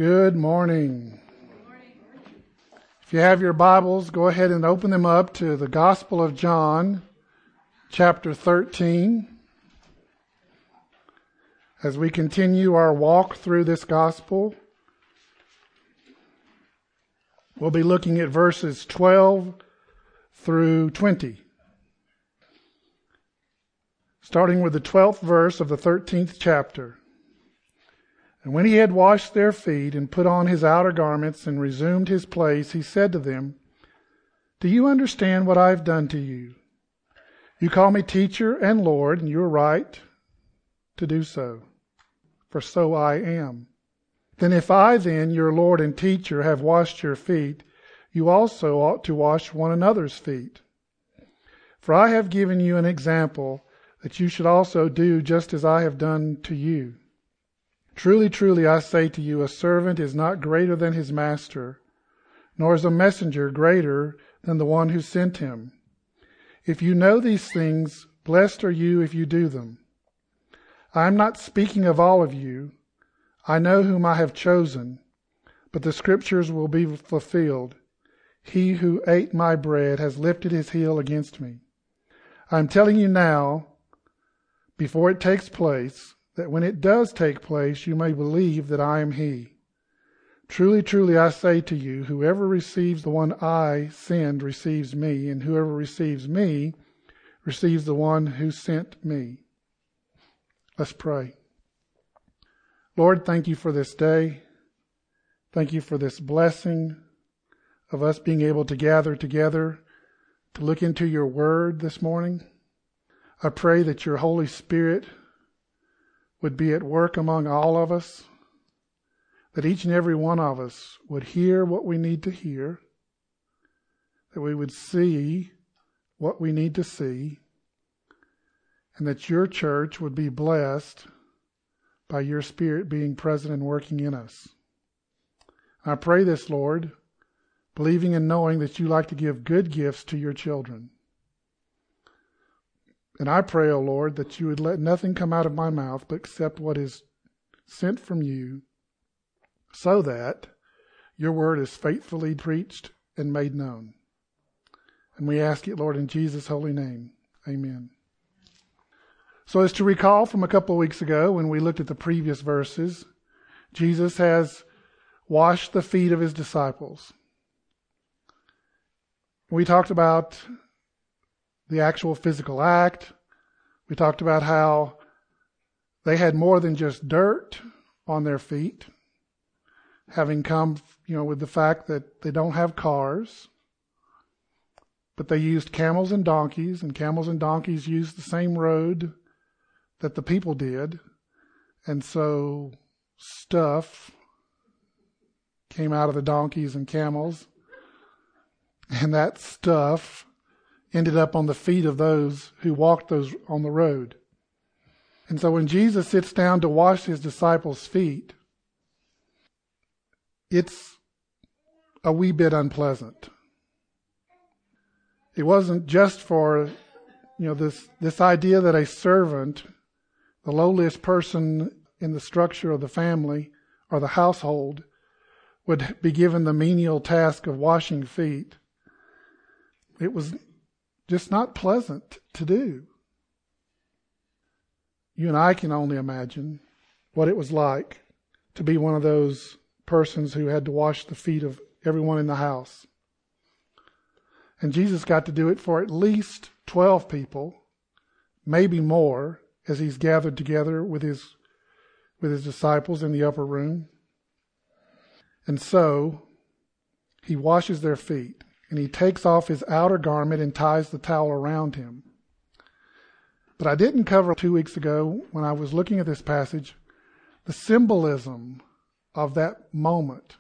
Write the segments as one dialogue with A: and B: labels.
A: Good morning. If you have your Bibles, go ahead and open them up to the Gospel of John, chapter 13. As we continue our walk through this Gospel, we'll be looking at verses 12 through 20. Starting with the 12th verse of the 13th chapter. And when he had washed their feet and put on his outer garments and resumed his place, he said to them, "Do you understand what I have done to you? You call me teacher and Lord, and you are right to do so, for so I am. Then if I then, your Lord and teacher, have washed your feet, you also ought to wash one another's feet. For I have given you an example that you should also do just as I have done to you. Truly, truly, I say to you, a servant is not greater than his master, nor is a messenger greater than the one who sent him. If you know these things, blessed are you if you do them. I am not speaking of all of you. I know whom I have chosen, but the scriptures will be fulfilled. He who ate my bread has lifted his heel against me. I am telling you now, before it takes place, that when it does take place, you may believe that I am he. Truly, truly, I say to you, whoever receives the one I send receives me, and whoever receives me receives the one who sent me." Let's pray. Lord, thank you for this day. Thank you for this blessing of us being able to gather together to look into your word this morning. I pray that your Holy Spirit would be at work among all of us, that each and every one of us would hear what we need to hear, that we would see what we need to see, and that your church would be blessed by your Spirit being present and working in us. I pray this, Lord, believing and knowing that you like to give good gifts to your children. And I pray, O Lord, that you would let nothing come out of my mouth but except what is sent from you, so that your word is faithfully preached and made known. And we ask it, Lord, in Jesus' holy name. Amen. So as to recall from a couple of weeks ago when we looked at the previous verses, Jesus has washed the feet of his disciples. We talked about the actual physical act. We talked about how they had more than just dirt on their feet, having come, with the fact that they don't have cars, but they used camels and donkeys used the same road that the people did, and so stuff came out of the donkeys and camels, and that stuff ended up on the feet of those who walked those on the road. And so when Jesus sits down to wash his disciples' feet, it's a wee bit unpleasant. It wasn't just for, this idea that a servant, the lowliest person in the structure of the family or the household, would be given the menial task of washing feet. It was just not pleasant to do. You and I can only imagine what it was like to be one of those persons who had to wash the feet of everyone in the house. And Jesus got to do it for at least 12 people, maybe more, as he's gathered together with his disciples in the upper room. And so he washes their feet. And he takes off his outer garment and ties the towel around him. But I didn't cover 2 weeks ago, when I was looking at this passage, the symbolism of that moment.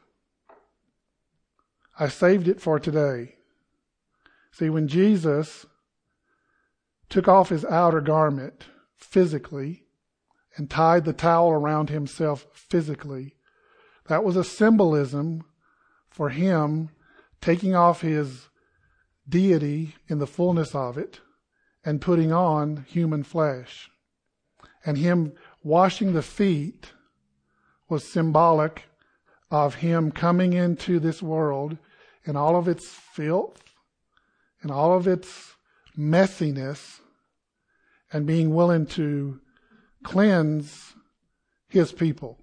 A: I saved it for today. See, when Jesus took off his outer garment physically and tied the towel around himself physically, that was a symbolism for him taking off his deity in the fullness of it and putting on human flesh. And him washing the feet was symbolic of him coming into this world and all of its filth and all of its messiness and being willing to cleanse his people.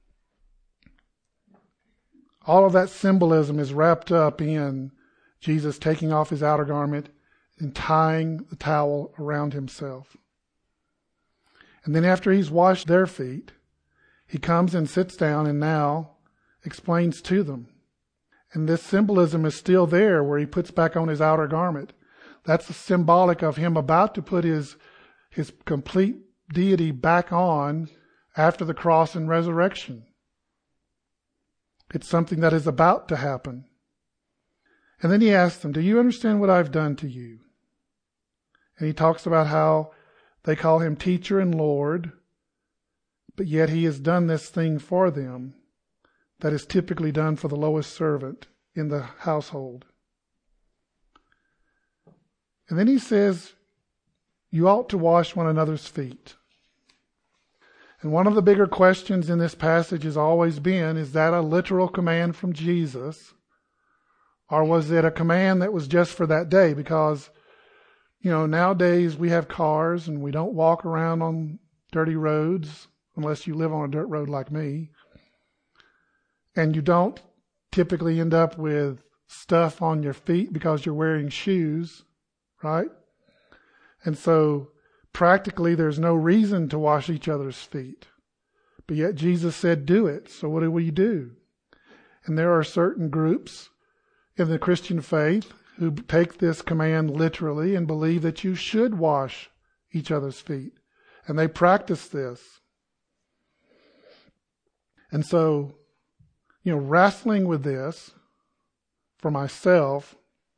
A: All of that symbolism is wrapped up in Jesus taking off his outer garment and tying the towel around himself. And then after he's washed their feet, he comes and sits down and now explains to them. And this symbolism is still there where he puts back on his outer garment. That's symbolic of him about to put his complete deity back on after the cross and resurrection. It's something that is about to happen. And then he asks them, do you understand what I've done to you? And he talks about how they call him teacher and Lord, but yet he has done this thing for them that is typically done for the lowest servant in the household. And then he says, you ought to wash one another's feet. And one of the bigger questions in this passage has always been, is that a literal command from Jesus? Or was it a command that was just for that day? Because, nowadays we have cars and we don't walk around on dirty roads unless you live on a dirt road like me. And you don't typically end up with stuff on your feet because you're wearing shoes, right? And so practically there's no reason to wash each other's feet. But yet Jesus said do it. So what do we do? And there are certain groups in the Christian faith who take this command literally and believe that you should wash each other's feet. And they practice this. And so, wrestling with this for myself,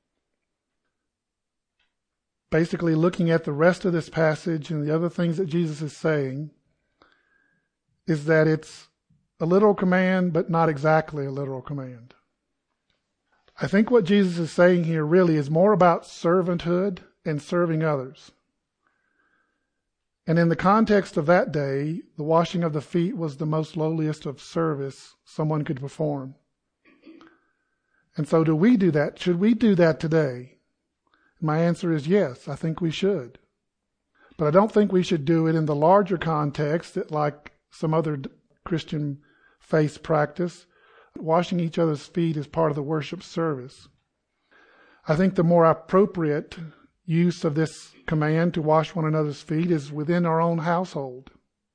A: basically looking at the rest of this passage and the other things that Jesus is saying, is that it's a literal command, but not exactly a literal command. I think what Jesus is saying here really is more about servanthood and serving others. And in the context of that day, the washing of the feet was the most lowliest of service someone could perform. And so do we do that? Should we do that today? My answer is yes, I think we should. But I don't think we should do it in the larger context that, like some other Christian faith practice, washing each other's feet is part of the worship service. I think the more appropriate use of this command to wash one another's feet is within our own household.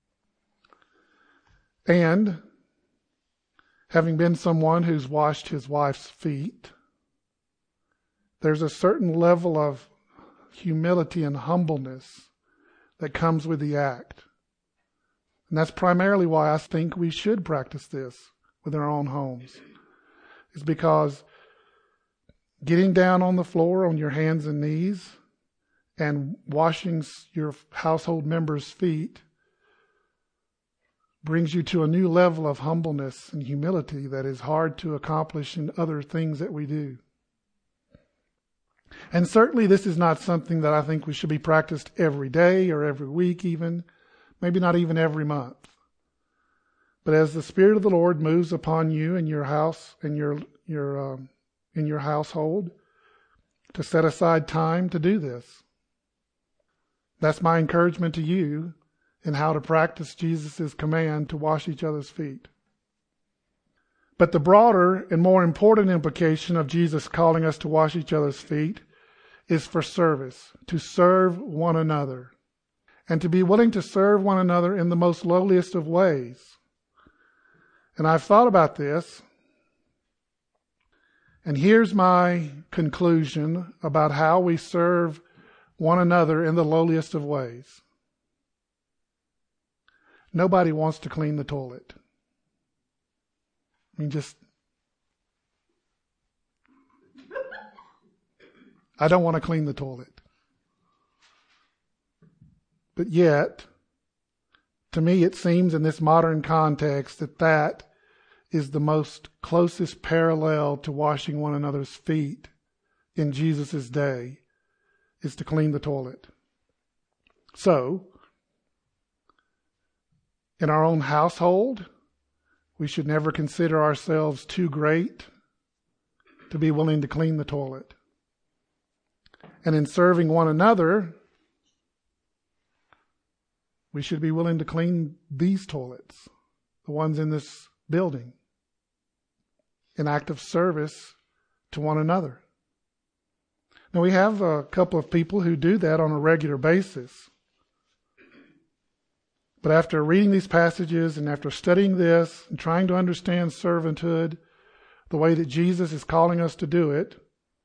A: And having been someone who's washed his wife's feet, there's a certain level of humility and humbleness that comes with the act. And that's primarily why I think we should practice this within our own homes. It's because getting down on the floor on your hands and knees and washing your household members' feet brings you to a new level of humbleness and humility that is hard to accomplish in other things that we do. And certainly this is not something that I think we should be practiced every day or every week even, maybe not even every month. But as the Spirit of the Lord moves upon you in your house and in your household, to set aside time to do this. That's my encouragement to you in how to practice Jesus' command to wash each other's feet. But the broader and more important implication of Jesus calling us to wash each other's feet is for service, to serve one another, and to be willing to serve one another in the most lowliest of ways. And I've thought about this, and here's my conclusion about how we serve one another in the lowliest of ways. Nobody wants to clean the toilet. I don't want to clean the toilet. But yet, to me it seems in this modern context that is the most closest parallel to washing one another's feet in Jesus' day, is to clean the toilet. So, in our own household, we should never consider ourselves too great to be willing to clean the toilet. And in serving one another, we should be willing to clean these toilets, the ones in this building, in act of service to one another. Now, we have a couple of people who do that on a regular basis. But after reading these passages and after studying this and trying to understand servanthood the way that Jesus is calling us to do it,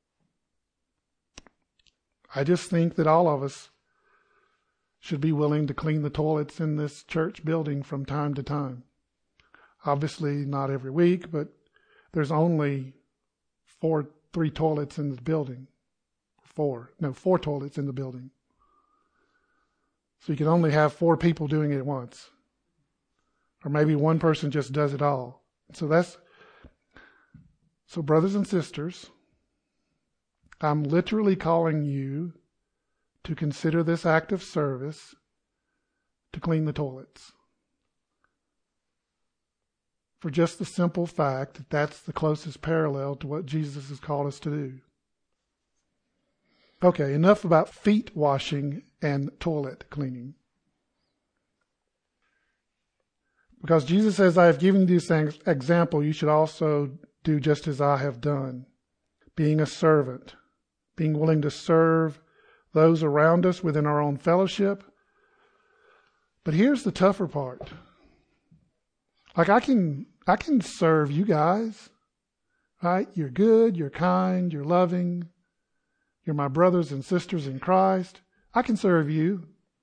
A: I just think that all of us should be willing to clean the toilets in this church building from time to time. Obviously not every week, but there's only 3 toilets in the building. 4 toilets in the building. So you can only have 4 people doing it at once. Or maybe one person just does it all. So brothers and sisters, I'm literally calling you to consider this act of service to clean the toilets. For just the simple fact that that's the closest parallel to what Jesus has called us to do. Okay, enough about feet washing and toilet cleaning. Because Jesus says, I have given you this example, you should also do just as I have done. Being a servant, being willing to serve those around us within our own fellowship. But here's the tougher part. Like I can serve you guys, right? You're good, you're kind, you're loving. You're my brothers and sisters in Christ. I can serve you.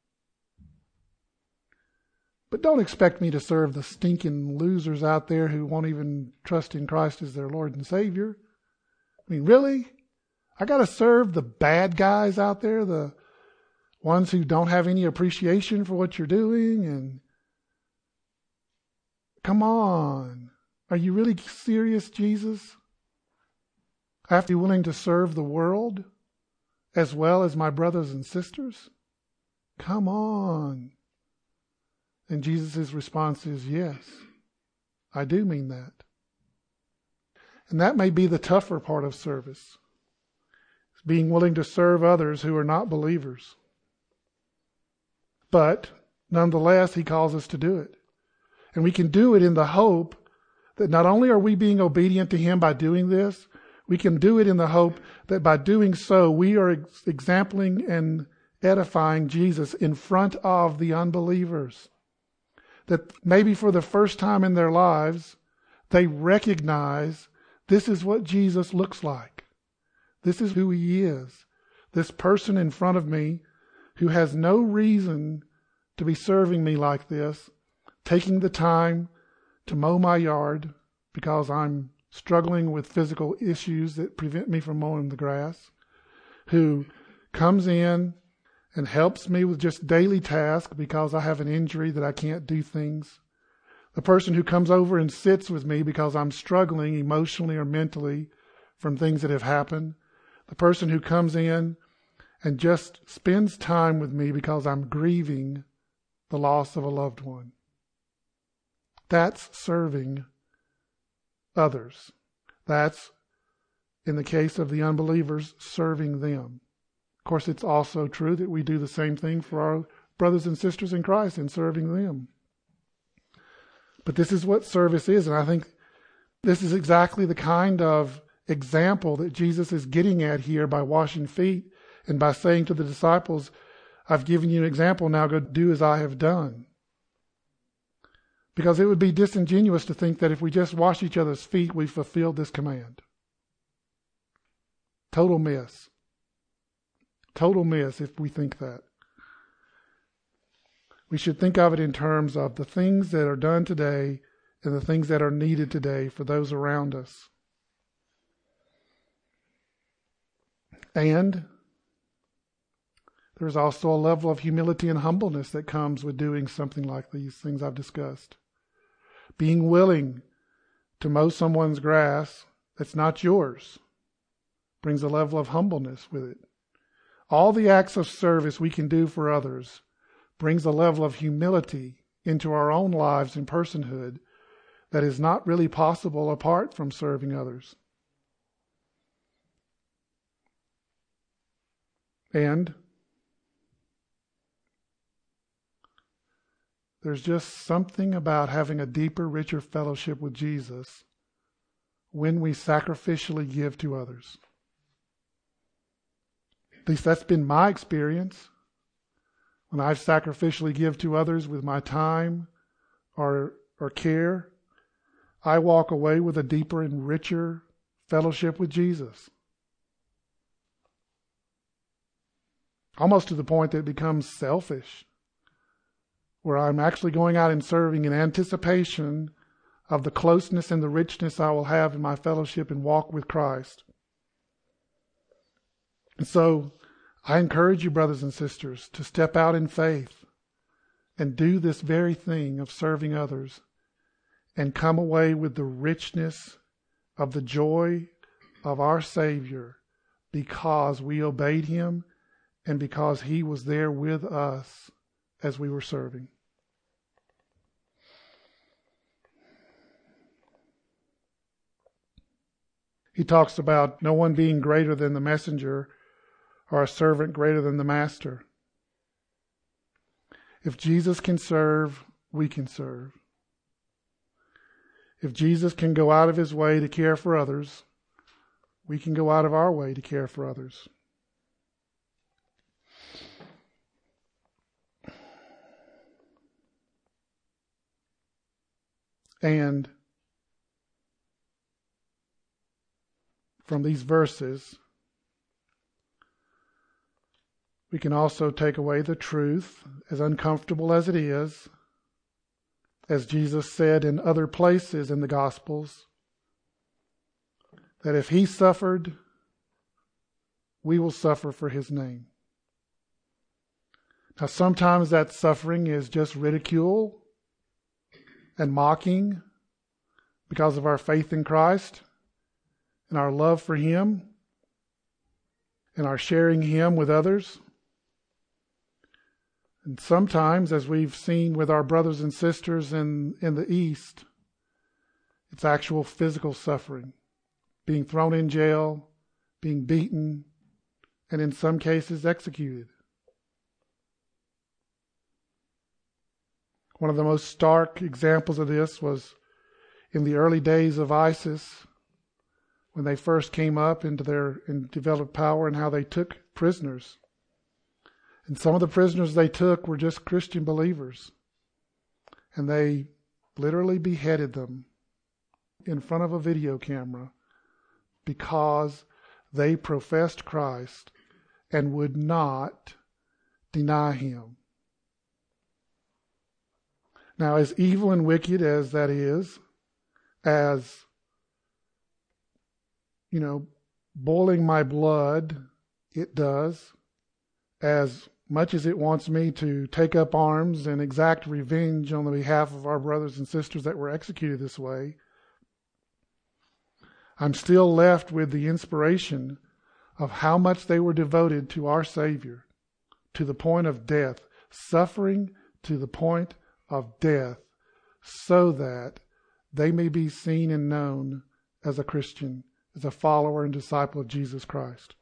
A: But don't expect me to serve the stinking losers out there who won't even trust in Christ as their Lord and Savior. I mean, really? I got to serve the bad guys out there, the ones who don't have any appreciation for what you're doing? And come on. Are you really serious, Jesus? I have to be willing to serve the world as well as my brothers and sisters? Come on. And Jesus' response is, yes, I do mean that. And that may be the tougher part of service. It's being willing to serve others who are not believers. But nonetheless, he calls us to do it. And we can do it in the hope that not only are we being obedient to him by doing this, we can do it in the hope that by doing so, we are exempling and edifying Jesus in front of the unbelievers. That maybe for the first time in their lives, they recognize this is what Jesus looks like. This is who he is. This person in front of me who has no reason to be serving me like this, taking the time to mow my yard because I'm struggling with physical issues that prevent me from mowing the grass, who comes in and helps me with just daily tasks because I have an injury that I can't do things. The person who comes over and sits with me because I'm struggling emotionally or mentally from things that have happened. The person who comes in and just spends time with me because I'm grieving the loss of a loved one. That's serving others. That's, in the case of the unbelievers, serving them. Of course, it's also true that we do the same thing for our brothers and sisters in Christ in serving them. But this is what service is, and I think this is exactly the kind of example that Jesus is getting at here by washing feet and by saying to the disciples, I've given you an example, now go do as I have done. Because it would be disingenuous to think that if we just wash each other's feet, we've fulfilled this command. Total miss. Total miss if we think that. We should think of it in terms of the things that are done today and the things that are needed today for those around us. And there's also a level of humility and humbleness that comes with doing something like these things I've discussed. Being willing to mow someone's grass that's not yours brings a level of humbleness with it. All the acts of service we can do for others brings a level of humility into our own lives and personhood that is not really possible apart from serving others. And there's just something about having a deeper, richer fellowship with Jesus when we sacrificially give to others. At least that's been my experience. When I've sacrificially give to others with my time or care, I walk away with a deeper and richer fellowship with Jesus. Almost to the point that it becomes selfish, where I'm actually going out and serving in anticipation of the closeness and the richness I will have in my fellowship and walk with Christ. And so I encourage you, brothers and sisters, to step out in faith and do this very thing of serving others and come away with the richness of the joy of our Savior because we obeyed Him and because He was there with us as we were serving. He talks about no one being greater than the messenger or a servant greater than the master. If Jesus can serve, we can serve. If Jesus can go out of His way to care for others, we can go out of our way to care for others. And from these verses, we can also take away the truth, as uncomfortable as it is, as Jesus said in other places in the Gospels, that if He suffered, we will suffer for His name. Now, sometimes that suffering is just ridicule and mocking because of our faith in Christ and our love for Him and our sharing Him with others. And sometimes, as we've seen with our brothers and sisters in the East, it's actual physical suffering, being thrown in jail, being beaten, and in some cases executed. One of the most stark examples of this was in the early days of ISIS, when they first came up and developed power, and how they took prisoners. And some of the prisoners they took were just Christian believers. And they literally beheaded them in front of a video camera because they professed Christ and would not deny Him. Now, as evil and wicked as that is, as, boiling my blood, it does, as much as it wants me to take up arms and exact revenge on the behalf of our brothers and sisters that were executed this way, I'm still left with the inspiration of how much they were devoted to our Savior, to the point of death, suffering to the point of death, so that they may be seen and known as a Christian, as a follower and disciple of Jesus Christ.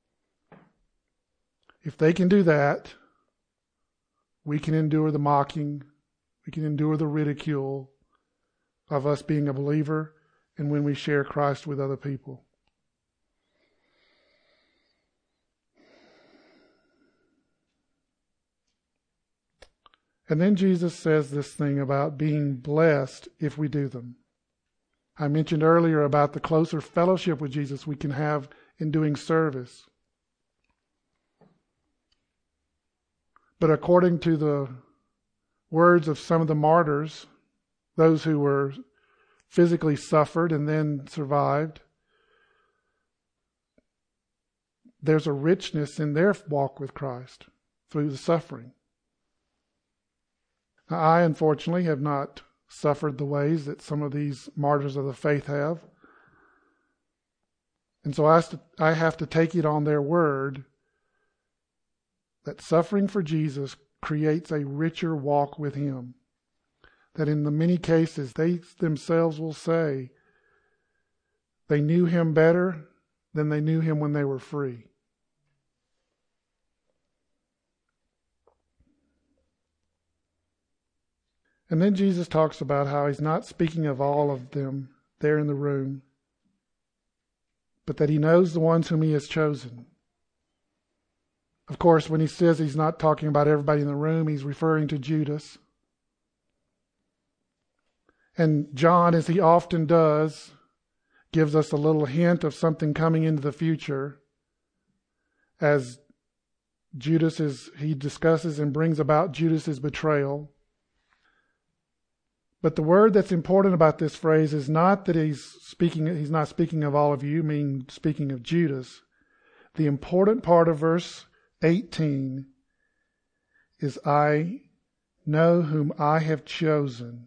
A: If they can do that, we can endure the mocking, we can endure the ridicule of us being a believer and when we share Christ with other people. And then Jesus says this thing about being blessed if we do them. I mentioned earlier about the closer fellowship with Jesus we can have in doing service. But according to the words of some of the martyrs, those who were physically suffered and then survived, there's a richness in their walk with Christ through the suffering. Now, I, unfortunately, have not suffered the ways that some of these martyrs of the faith have. And so I have to take it on their word that suffering for Jesus creates a richer walk with Him. that in the many cases they themselves will say they knew him better than they knew him when they were free. And then Jesus talks about how he's not speaking of all of them there in the room, but that he knows the ones whom he has chosen. Of course, when he says he's not talking about everybody in the room, he's referring to Judas. And John, as he often does, gives us a little hint of something coming into the future as he discusses and brings about Judas's betrayal. But the word that's important about this phrase is not that he's not speaking of all of you, meaning speaking of Judas. The important part of verse 18 is, I know whom I have chosen.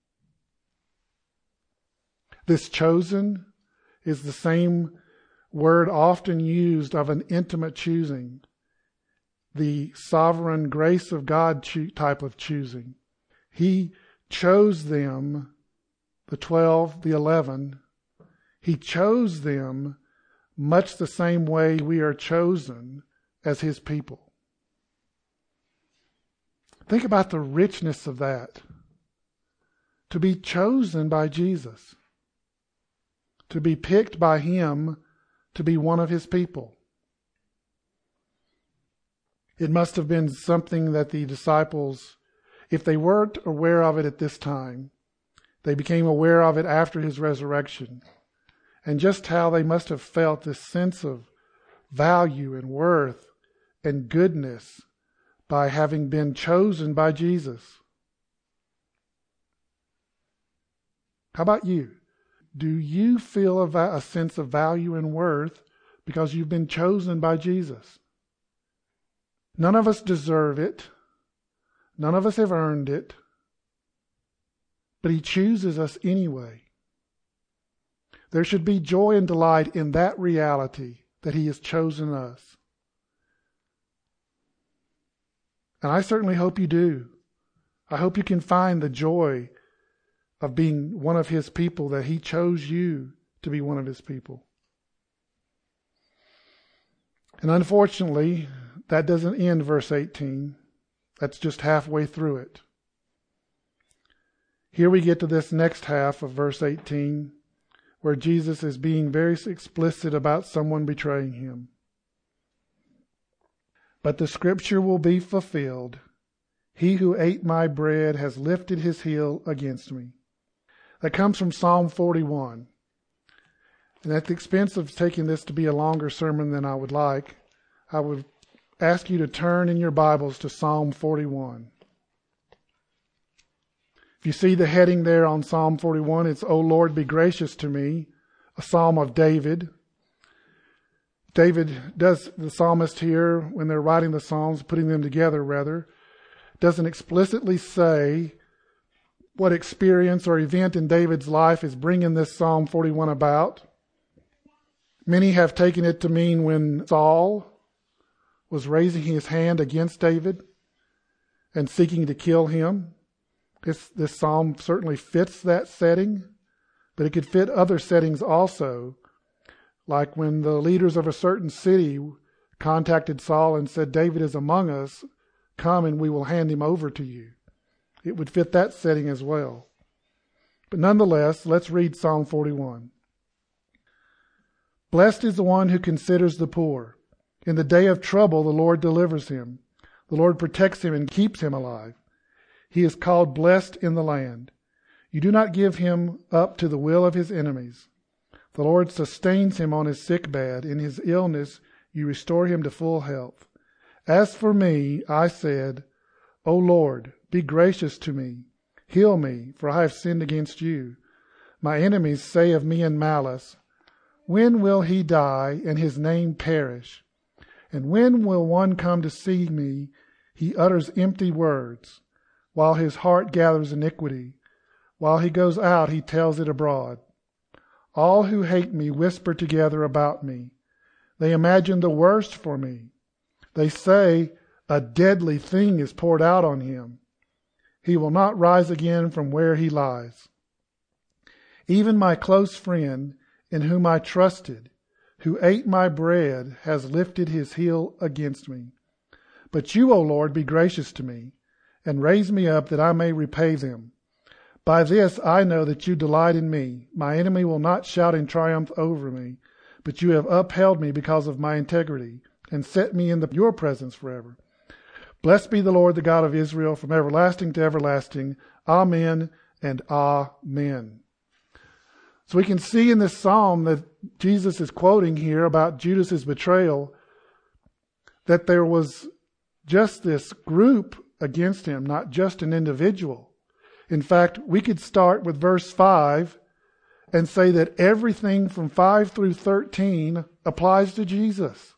A: This chosen is the same word often used of an intimate choosing, the sovereign grace of God type of choosing. He chose them, the 12, the 11. He chose them much the same way we are chosen as his people. Think about the richness of that. To be chosen by Jesus. To be picked by him to be one of his people. It must have been something that the disciples, if they weren't aware of it at this time, they became aware of it after his resurrection. And just how they must have felt this sense of value and worth and goodness by having been chosen by Jesus. How about you? Do you feel a sense of value and worth because you've been chosen by Jesus? None of us deserve it. None of us have earned it. But he chooses us anyway. There should be joy and delight in that reality that he has chosen us. And I certainly hope you do. I hope you can find the joy of being one of his people, that he chose you to be one of his people. And unfortunately, that doesn't end verse 18. That's just halfway through it. Here we get to this next half of verse 18, where Jesus is being very explicit about someone betraying him. But the scripture will be fulfilled. He who ate my bread has lifted his heel against me. That comes from Psalm 41. And at the expense of taking this to be a longer sermon than I would like, I would ask you to turn in your Bibles to Psalm 41. If you see the heading there on Psalm 41, it's, O Lord, be gracious to me, a psalm of David. The psalmist here, when they're writing the psalms, putting them together rather, doesn't explicitly say what experience or event in David's life is bringing this Psalm 41 about. Many have taken it to mean when Saul was raising his hand against David and seeking to kill him. This psalm certainly fits that setting, but it could fit other settings also, like when the leaders of a certain city contacted Saul and said, David is among us, come and we will hand him over to you. It would fit that setting as well. But nonetheless, let's read Psalm 41. Blessed is the one who considers the poor. In the day of trouble, the Lord delivers him. The Lord protects him and keeps him alive. He is called blessed in the land. You do not give him up to the will of his enemies. The Lord sustains him on his sick bed. In his illness, you restore him to full health. As for me, I said, O Lord, be gracious to me. Heal me, for I have sinned against you. My enemies say of me in malice, when will he die and his name perish? And when will one come to see me? He utters empty words, while his heart gathers iniquity. While he goes out, he tells it abroad. All who hate me whisper together about me. They imagine the worst for me. They say, a deadly thing is poured out on him. He will not rise again from where he lies. Even my close friend, in whom I trusted, who ate my bread, has lifted his heel against me. But you, O Lord, be gracious to me, and raise me up that I may repay them. By this I know that you delight in me. My enemy will not shout in triumph over me, but you have upheld me because of my integrity, and set me in your presence forever. Blessed be the Lord, the God of Israel, from everlasting to everlasting. Amen and amen. So we can see in this psalm that Jesus is quoting here about Judas's betrayal, that there was just this group against him, not just an individual. In fact, we could start with verse 5 and say that everything from 5 through 13 applies to Jesus.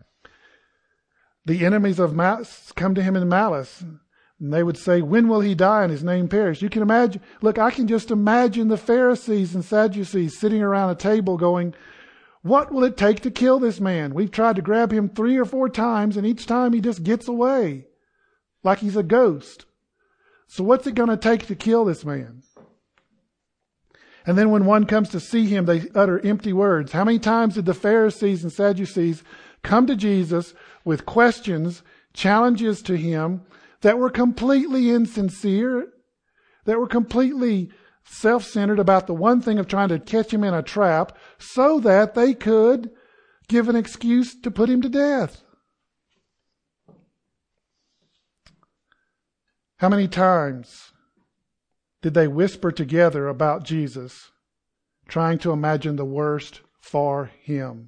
A: The enemies of malice come to him in malice. And they would say, when will he die and his name perish? You can imagine, look, I can just imagine the Pharisees and Sadducees sitting around a table going, what will it take to kill this man? We've tried to grab him 3 or 4 times, and each time he just gets away like he's a ghost. So what's it going to take to kill this man? And then when one comes to see him, they utter empty words. How many times did the Pharisees and Sadducees come to Jesus with questions, challenges to him that were completely insincere, that were completely self-centered about the one thing of trying to catch him in a trap so that they could give an excuse to put him to death? How many times did they whisper together about Jesus, trying to imagine the worst for him?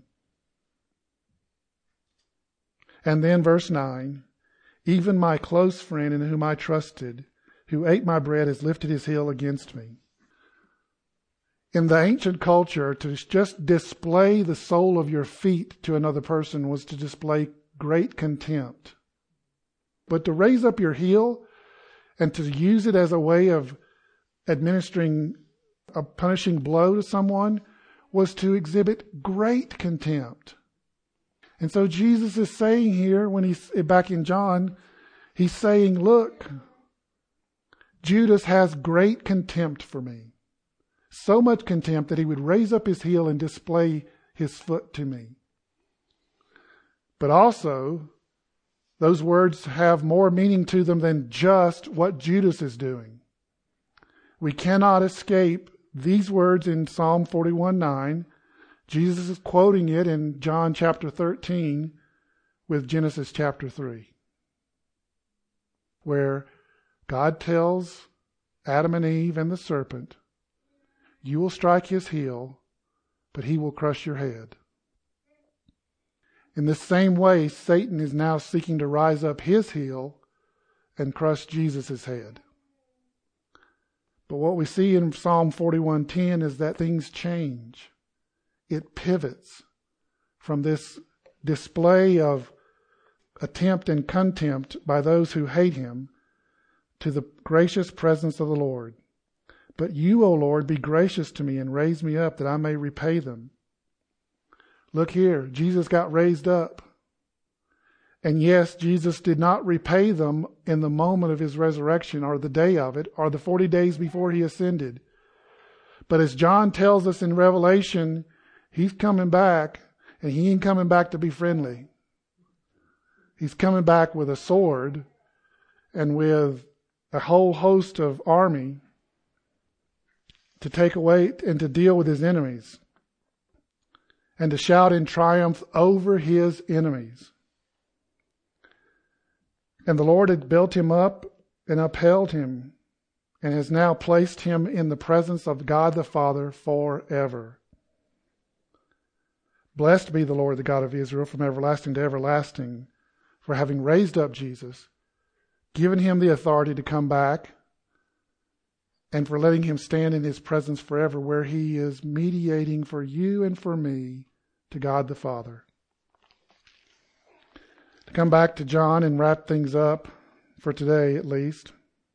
A: And then verse 9, even my close friend in whom I trusted, who ate my bread, has lifted his heel against me. In the ancient culture, to just display the sole of your feet to another person was to display great contempt. But to raise up your heel and to use it as a way of administering a punishing blow to someone was to exhibit great contempt. And so Jesus is saying here, when he's back in John, he's saying, look, Judas has great contempt for me. So much contempt that he would raise up his heel and display his foot to me. But also, those words have more meaning to them than just what Judas is doing. We cannot escape these words in Psalm 41:9. Jesus is quoting it in John chapter 13 with Genesis chapter 3, where God tells Adam and Eve and the serpent, you will strike his heel, but he will crush your head. In the same way, Satan is now seeking to rise up his heel and crush Jesus' head. But what we see in Psalm 41:10 is that things change. It pivots from this display of attempt and contempt by those who hate him to the gracious presence of the Lord. But you, O Lord, be gracious to me and raise me up that I may repay them. Look here, Jesus got raised up. And yes, Jesus did not repay them in the moment of his resurrection or the day of it or the 40 days before he ascended. But as John tells us in Revelation, he's coming back, and he ain't coming back to be friendly. He's coming back with a sword and with a whole host of army to take away and to deal with his enemies and to shout in triumph over his enemies. And the Lord had built him up and upheld him and has now placed him in the presence of God the Father forever. Blessed be the Lord, the God of Israel, from everlasting to everlasting, for having raised up Jesus, given him the authority to come back, and for letting him stand in his presence forever, where he is mediating for you and for me to God the Father. To come back to John and wrap things up, for today at least.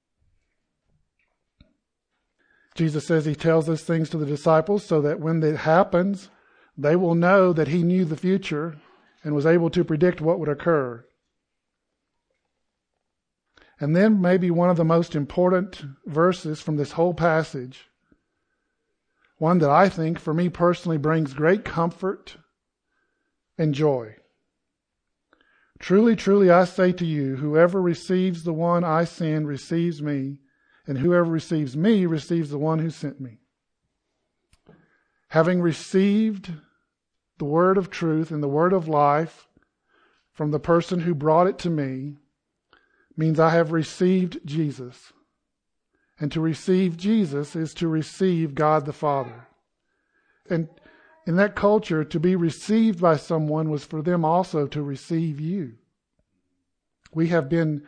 A: Jesus says he tells these things to the disciples so that when it happens, they will know that he knew the future and was able to predict what would occur. And then maybe one of the most important verses from this whole passage, one that I think for me personally brings great comfort and joy. Truly, truly, I say to you, whoever receives the one I send receives me, and whoever receives me receives the one who sent me. Having received the word of truth and the word of life from the person who brought it to me means I have received Jesus. And to receive Jesus is to receive God the Father. And in that culture, to be received by someone was for them also to receive you. We have been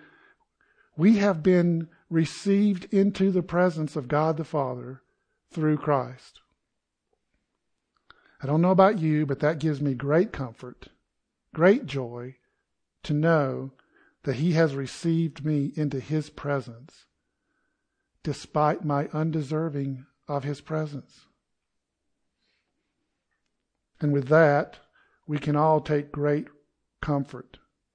A: received into the presence of God the Father through Christ. I don't know about you, but that gives me great comfort, great joy to know that He has received me into His presence, despite my undeserving of His presence. And with that, we can all take great comfort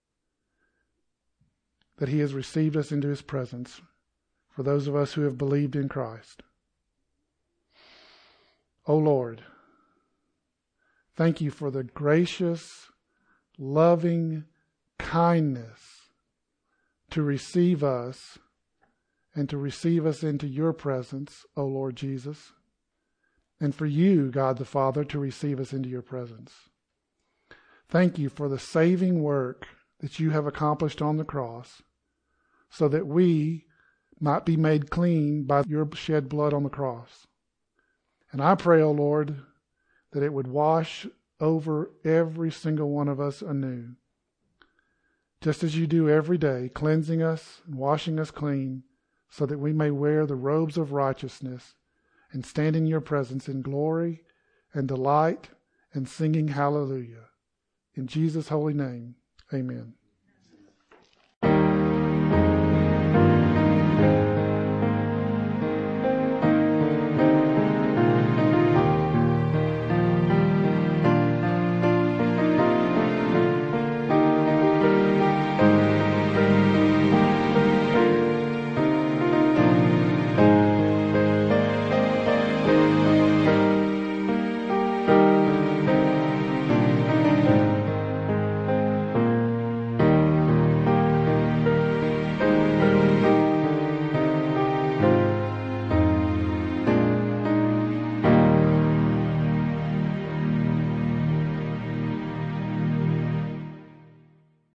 A: that He has received us into His presence for those of us who have believed in Christ. O Lord, thank You for the gracious, loving kindness to receive us and to receive us into Your presence, O Lord Jesus, and for You, God the Father, to receive us into Your presence. Thank You for the saving work that You have accomplished on the cross so that we might be made clean by Your shed blood on the cross. And I pray, O Lord, that it would wash over every single one of us anew, just as You do every day, cleansing us and washing us clean so that we may wear the robes of righteousness and stand in Your presence in glory and delight and singing hallelujah. In Jesus' holy name, amen.